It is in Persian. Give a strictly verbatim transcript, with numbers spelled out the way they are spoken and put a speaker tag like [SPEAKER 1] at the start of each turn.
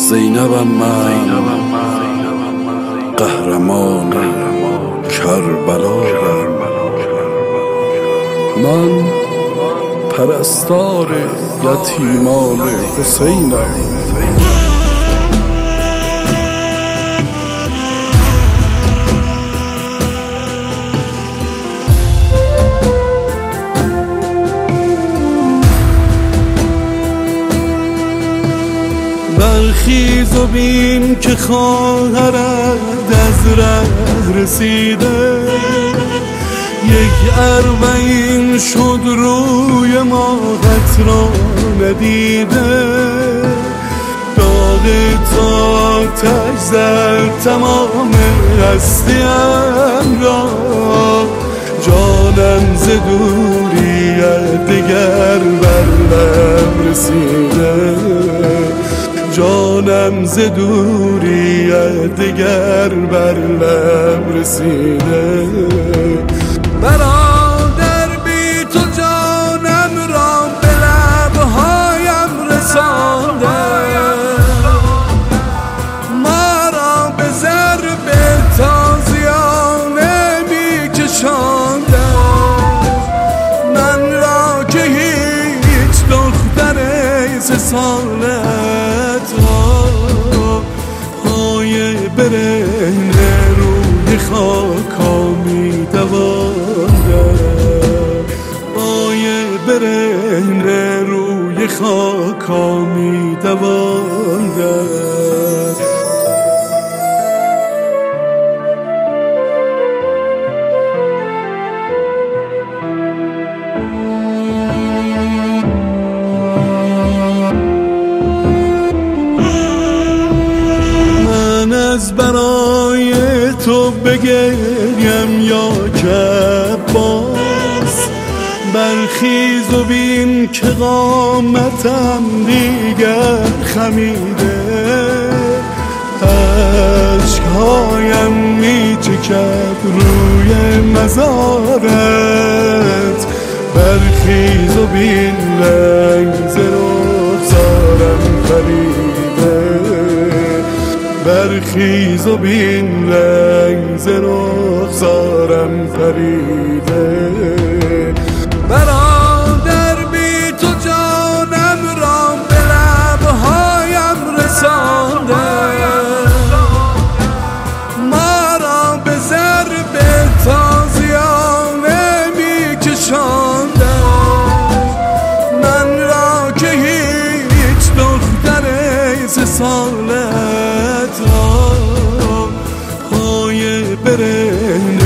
[SPEAKER 1] زینبم من قهرمان کربلا، من پرستار یتیمان حسینم.
[SPEAKER 2] برخیز و بین که خواهرت از ره رسیده، یک اربعین شد روی ماهت را ندیده. داغ تا تش زد تمام هستیم را، جانم ز دوریت دگر بر لب رسیده. جانم ز دوریت دگر بر لب رسیده. برادر بی تو جانم را به لبهایم رسانده، ما را به ضرب تازیانه می کشانده. من را که هیچ دختر سه ساله پای برهنه روی خاکا می دوانده، پای برهنه روی خاکا می دوانده. از برای تو بگریم یا که باز، برخیز و بین که قامتم دیگر خمیده. عشقهایم می چکد روی مزارت، برخیز و بین رنگ ز رخسارم پریده. برخیز و بین رنگ ز رخسارم پریده. برادر بی تو جانم را به لبهایم رسانده، ما را به ضرب تازیانه می کشانده. من را که هیچ دختر سه ساله پای برهنه